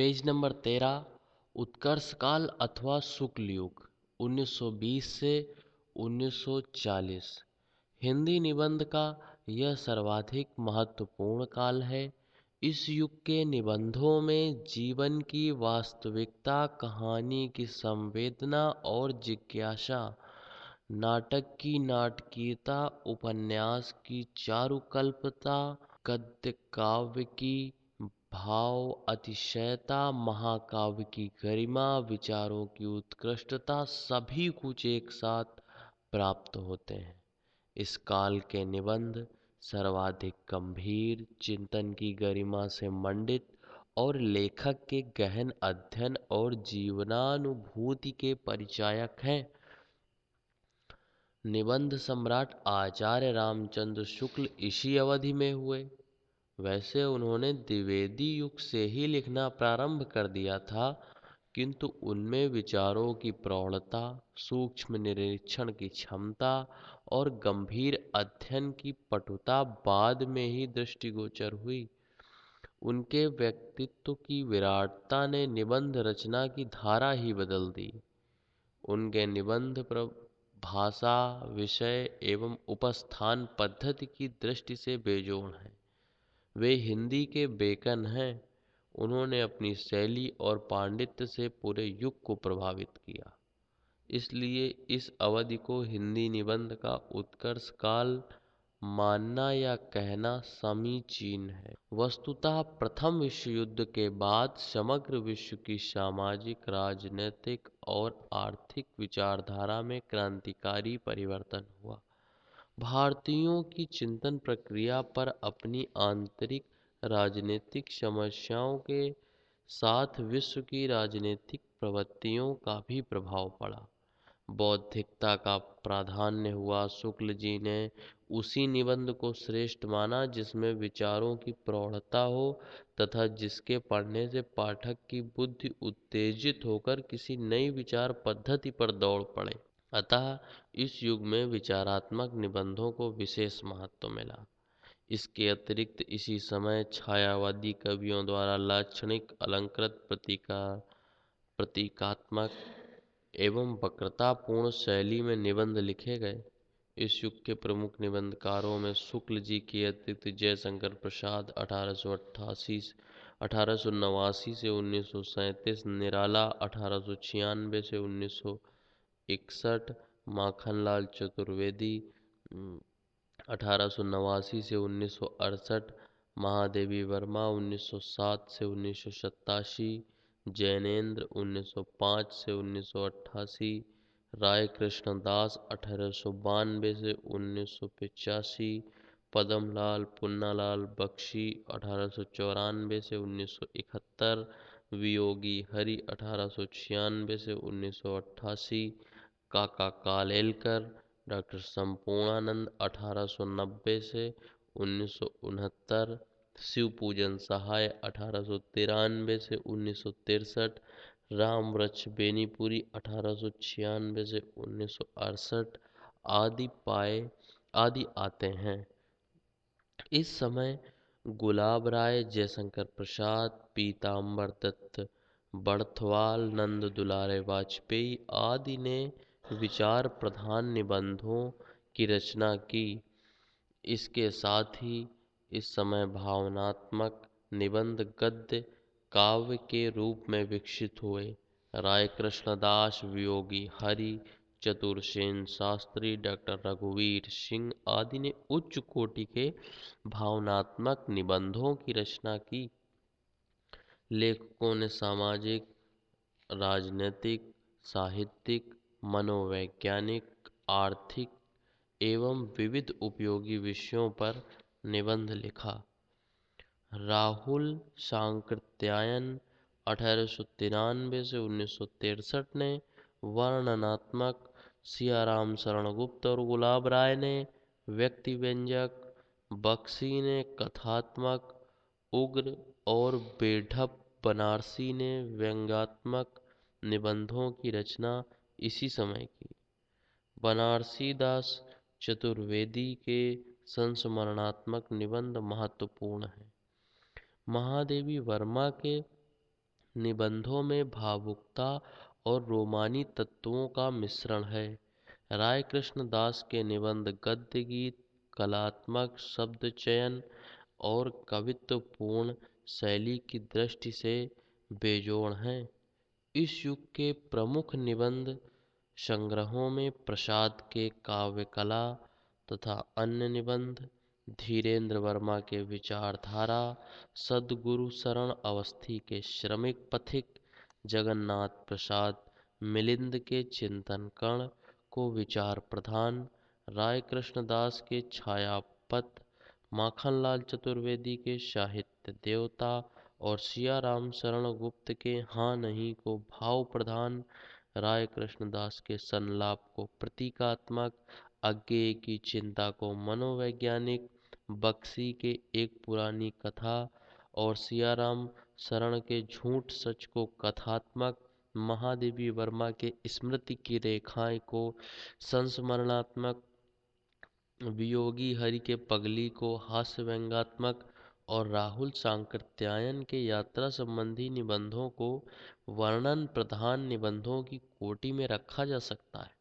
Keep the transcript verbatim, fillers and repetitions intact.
Page number तेरह, उत्कर्ष काल अथवा शुक्ल युग उन्नीस सौ बीस से उन्नीस सौ चालीस। हिंदी निबंध का यह सर्वाधिक महत्वपूर्ण काल है। इस युग के निबंधों में जीवन की वास्तविकता, कहानी की संवेदना और जिज्ञासा, नाटक की नाटकीयता, उपन्यास की चारुकल्पता, गद्य काव्य की भाव अतिशयता, महाकाव्य की गरिमा, विचारों की उत्कृष्टता, सभी कुछ एक साथ प्राप्त होते हैं। इस काल के निबंध सर्वाधिक गंभीर, चिंतन की गरिमा से मंडित और लेखक के गहन अध्ययन और जीवनानुभूति के परिचायक हैं। निबंध सम्राट आचार्य रामचंद्र शुक्ल इसी अवधि में हुए। वैसे उन्होंने द्विवेदी युग से ही लिखना प्रारंभ कर दिया था, किंतु उनमें विचारों की प्रौढ़ता, सूक्ष्म निरीक्षण की क्षमता और गंभीर अध्ययन की पटुता बाद में ही दृष्टिगोचर हुई। उनके व्यक्तित्व की विराटता ने निबंध रचना की धारा ही बदल दी। उनके निबंध पर भाषा, विषय एवं उपस्थान पद्धति की दृष्टि से बेजोड़ हैं। वे हिंदी के बेकन हैं। उन्होंने अपनी शैली और पांडित्य से पूरे युग को प्रभावित किया। इसलिए इस अवधि को हिंदी निबंध का उत्कर्ष काल मानना या कहना समीचीन है। वस्तुतः प्रथम विश्व युद्ध के बाद समग्र विश्व की सामाजिक, राजनीतिक और आर्थिक विचारधारा में क्रांतिकारी परिवर्तन हुआ। भारतीयों की चिंतन प्रक्रिया पर अपनी आंतरिक राजनीतिक समस्याओं के साथ विश्व की राजनीतिक प्रवृत्तियों का भी प्रभाव पड़ा। बौद्धिकता का प्राधान्य हुआ। शुक्ल जी ने उसी निबंध को श्रेष्ठ माना जिसमें विचारों की प्रौढ़ता हो तथा जिसके पढ़ने से पाठक की बुद्धि उत्तेजित होकर किसी नई विचार पद्धति पर दौड़ पड़े। अतः इस युग में विचारात्मक निबंधों को विशेष महत्व मिला। इसके अतिरिक्त इसी समय छायावादी कवियों द्वारा लाक्षणिक, अलंकृत, प्रतीका प्रतीकात्मक एवं वक्रतापूर्ण शैली में निबंध लिखे गए। इस युग के प्रमुख निबंधकारों में शुक्ल जी के अतिरिक्त जयशंकर प्रसाद अठारह सौ अट्ठासी अठारह सौ नवासी से उन्नीस सौ सैंतीस, निराला अठारह सौ छियानवे से उन्नीस सौ इकसठ, माखनलाल चतुर्वेदी अठारह सौ नवासी से उन्नीस सौ अड़सठ, महादेवी वर्मा उन्नीस सौ सात से उन्नीस सौ सत्तासी, जैनेन्द्र उन्नीस सौ पाँच से उन्नीस सौ अट्ठासी, राय कृष्ण दास अठारह सौ बानवे से उन्नीस सौ पचासी, पद्मलाल पुन्नालाल बख्शी अठारह सौ चौरानवे से उन्नीस सौ इकहत्तर, वियोगी हरि अठारह सौ छियानवे से उन्नीस सौ अट्ठासी, काका कालेलकर, डॉक्टर संपूर्णानंद अठारह सौ नब्बे से उन्नीस सौ उनहत्तर, शिवपूजन सहाय अठारह सौ तिरानवे से उन्नीस सौ तिरसठ, राम वृक्ष बेनीपुरी अठारह सौ छियानवे से उन्नीस सौ अड़सठ आदि पाए आदि आते हैं। इस समय गुलाब राय, जयशंकर प्रसाद, पीताम्बर दत्त बड़थवाल, नंद दुलारे वाजपेयी आदि ने विचार प्रधान निबंधों की रचना की। इसके साथ ही इस समय भावनात्मक निबंध गद्य काव्य के रूप में विकसित हुए। राय कृष्णदास, वियोगी हरि, चतुरसेन शास्त्री, डॉक्टर रघुवीर सिंह आदि ने उच्च कोटि के भावनात्मक निबंधों की रचना की। लेखकों ने सामाजिक, राजनीतिक, साहित्यिक, मनोवैज्ञानिक, आर्थिक एवं विविध उपयोगी विषयों पर निबंध लिखा। राहुल सांकृत्यायन अठारह सौ तिरानवे से उन्नीस सौ तिरसठ ने वर्णनात्मक, सियाराम शरण गुप्त और गुलाब राय ने व्यक्ति व्यंजक, बख्शी ने कथात्मक, उग्र और बेढप बनारसी ने व्यंग्यात्मक निबंधों की रचना इसी समय की। बनारसी दास चतुर्वेदी के संस्मरणात्मक निबंध महत्वपूर्ण हैं। महादेवी वर्मा के निबंधों में भावुकता और रोमानी तत्वों का मिश्रण है। राय कृष्ण दास के निबंध गद्य गीत, कलात्मक शब्द चयन और कवित्वपूर्ण शैली की दृष्टि से बेजोड़ हैं। इस युग के प्रमुख निबंध संग्रहों में प्रसाद के काव्य कला तथा अन्य निबंध, धीरेन्द्र वर्मा के विचारधारा, सद्गुरु शरण अवस्थी के श्रमिक पथिक, जगन्नाथ प्रसाद मिलिंद के चिंतन कण को विचार प्रधान, राय कृष्णदास के छायापथ, माखनलाल चतुर्वेदी के साहित्य देवता और सियाराम शरण गुप्त के हाँ नहीं को भाव प्रधान, राय कृष्णदास के संलाप को प्रतीकात्मक, अज्ञेय की चिंता को मनोवैज्ञानिक, बख्शी के एक पुरानी कथा और सियाराम शरण के झूठ सच को कथात्मक, महादेवी वर्मा के स्मृति की रेखाएं को संस्मरणात्मक, वियोगी हरि के पगली को हास्य व्यंग्यात्मक और राहुल सांकृत्यायन के यात्रा संबंधी निबंधों को वर्णन प्रधान निबंधों की कोटि में रखा जा सकता है।